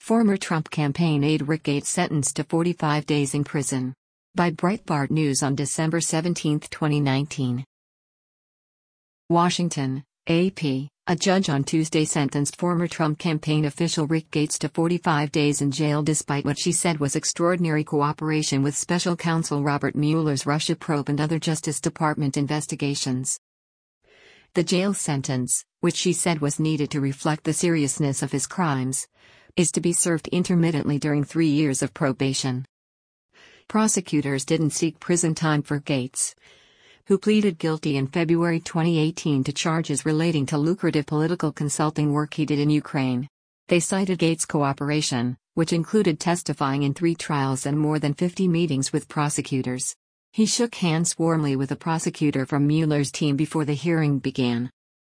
Former Trump campaign aide Rick Gates sentenced to 45 days in prison. By Breitbart News on December 17, 2019. Washington, AP. A judge on Tuesday sentenced former Trump campaign official Rick Gates to 45 days in jail despite what she said was extraordinary cooperation with special counsel Robert Mueller's Russia probe and other Justice Department investigations. The jail sentence, which she said was needed to reflect the seriousness of his crimes, is to be served intermittently during 3 years of probation. Prosecutors didn't seek prison time for Gates, who pleaded guilty in February 2018 to charges relating to lucrative political consulting work he did in Ukraine. They cited Gates' cooperation, which included testifying in 3 trials and more than 50 meetings with prosecutors. He shook hands warmly with a prosecutor from Mueller's team before the hearing began.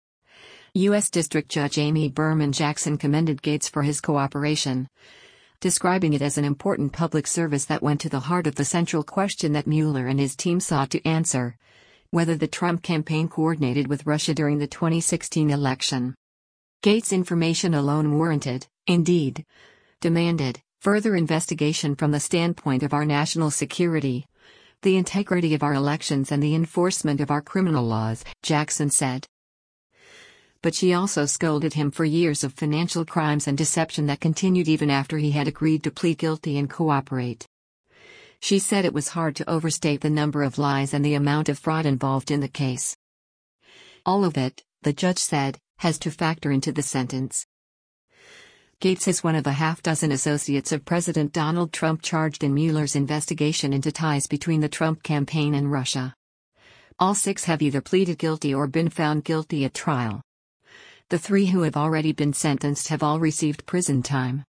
U.S. District Judge Amy Berman Jackson commended Gates for his cooperation, describing it as an important public service that went to the heart of the central question that Mueller and his team sought to answer: whether the Trump campaign coordinated with Russia during the 2016 election. Gates' information alone warranted, indeed, demanded, further investigation from the standpoint of our national security, the integrity of our elections and the enforcement of our criminal laws, Jackson said. But she also scolded him for years of financial crimes and deception that continued even after he had agreed to plead guilty and cooperate. She said it was hard to overstate the number of lies and the amount of fraud involved in the case. All of it, the judge said, has to factor into the sentence. Gates is one of a half-dozen associates of President Donald Trump charged in Mueller's investigation into ties between the Trump campaign and Russia. All 6 have either pleaded guilty or been found guilty at trial. The 3 who have already been sentenced have all received prison time.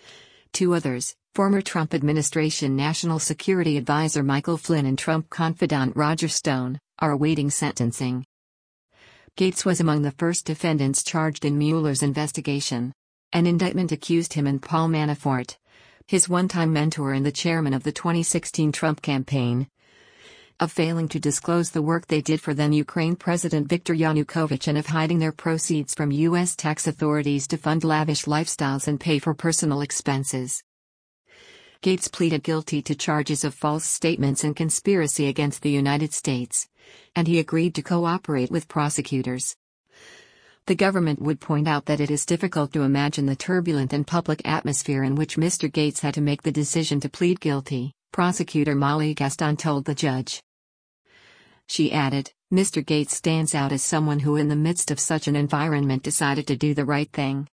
2 others, former Trump administration National Security Advisor Michael Flynn and Trump confidant Roger Stone, are awaiting sentencing. Gates was among the first defendants charged in Mueller's investigation. An indictment accused him and Paul Manafort, his one-time mentor and the chairman of the 2016 Trump campaign, of failing to disclose the work they did for then Ukraine President Viktor Yanukovych and of hiding their proceeds from U.S. tax authorities to fund lavish lifestyles and pay for personal expenses. Gates pleaded guilty to charges of false statements and conspiracy against the United States, and he agreed to cooperate with prosecutors. The government would point out that it is difficult to imagine the turbulent and public atmosphere in which Mr. Gates had to make the decision to plead guilty, prosecutor Molly Gaston told the judge. She added, Mr. Gates stands out as someone who in the midst of such an environment decided to do the right thing.